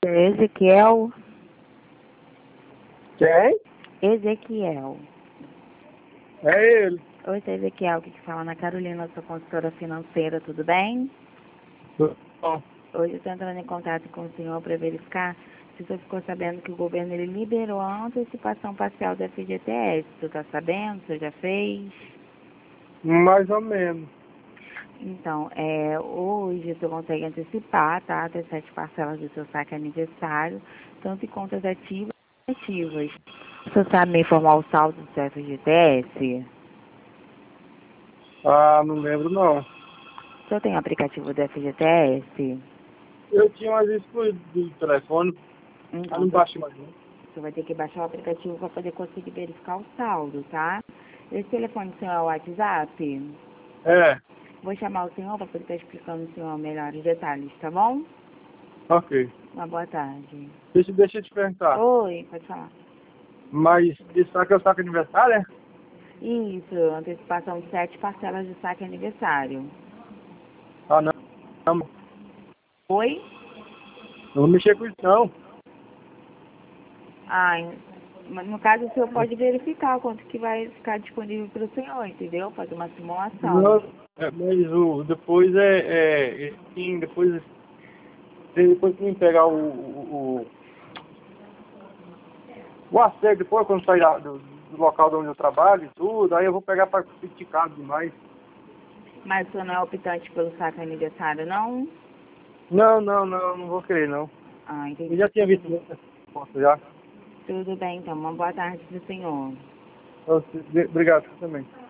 Ezequiel. Quem? Ezequiel. É ele. Oi, seu Ezequiel, que fala na Carolina, sua consultora financeira, tudo bem? Bom, Hoje eu estou entrando em contato com o senhor para verificar se o senhor ficou sabendo que o governo ele liberou a antecipação parcial da FGTS. Tu está sabendo? O senhor já fez? mais ou menos. Então, hoje você consegue antecipar, tá? Até 7 parcelas do seu saque aniversário, tanto em contas ativas quanto inativas. Você sabe me informar o saldo do seu FGTS? Ah, não lembro não. O senhor tem o aplicativo do FGTS? Eu tinha mais excluído do telefone, mas Então, não baixei mais não. você vai ter que baixar o aplicativo para poder conseguir verificar o saldo, tá? Esse telefone do senhor é o WhatsApp? É, Vou chamar o senhor para poder estar explicando ao senhor melhores detalhes, tá bom? ok. Uma boa tarde. Deixa eu te perguntar. Oi, pode falar. Mas isso aqui é o saco aniversário, é? Isso, antecipação de 7 parcelas de saque aniversário. Ah, não. Não, Oi? não vou mexer com isso não. Mas no caso o senhor pode verificar quanto que vai ficar disponível para o senhor, entendeu? Fazer uma simulação. Não, mas depois sim, depois que me pegar o acerto, depois quando sair do local de onde eu trabalho e tudo, aí eu vou pegar para criticado demais. Mas o senhor não é optante pelo saque aniversário, não? Não vou querer não. Entendi. Eu já tinha visto essa foto já. Tudo bem, então. Uma boa tarde para o senhor. Obrigado, você também.